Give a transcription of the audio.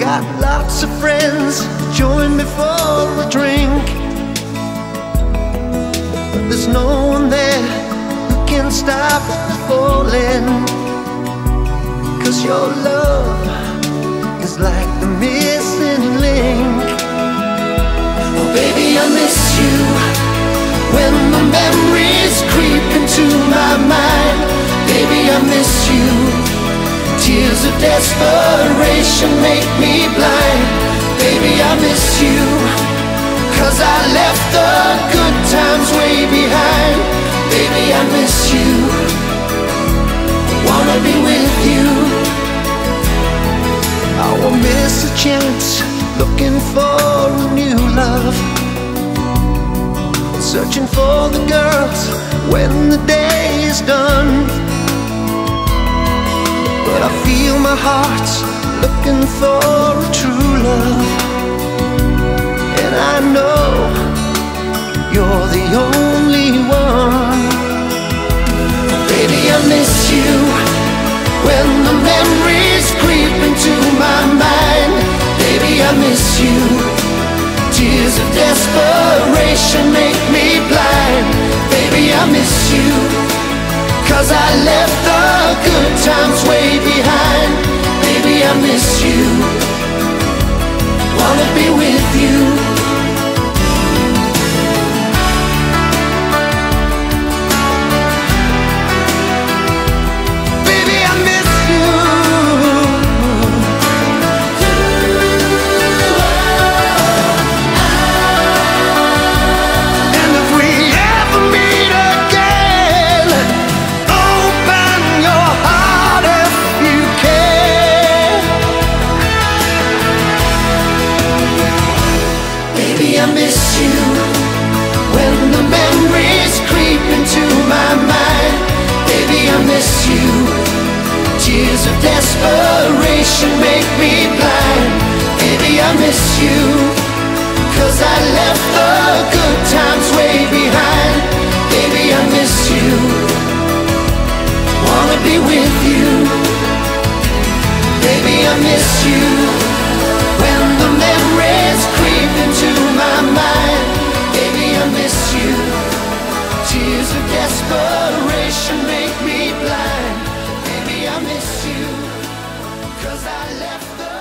got lots of friends, join me for a drink. But there's no one there who can stop falling. 'Cause your love is like the missing link. Oh baby, I miss you when the memories creep into my mind. Baby, I miss you. Tears of desperation make me blind. Baby, I miss you, 'cause I left the good times way behind. Baby, I miss you, I wanna be with you. I won't miss a chance, looking for a new love, searching for the girls when the day is done. But I feel my heart's looking for a true love, and I know you're the only one. Baby, I miss you when the memories creep into my mind. Baby, I miss you. Tears of desperation make me blind. Baby, I miss you, 'cause I left the good times way behind. Baby, I miss you, wanna be with you. Baby, I miss you. And if we ever meet again, open your heart if you can. Baby, I miss you when the memories creep into my mind. Baby, I miss you. Tears of desperation make me blind. Baby, I miss you, 'cause I left the good times way behind. Baby, I miss you, wanna be with you. Baby, I miss you when the memories creep into my mind. Baby, I miss you. Tears of desperation make me blind. Baby, I miss you, 'cause I left the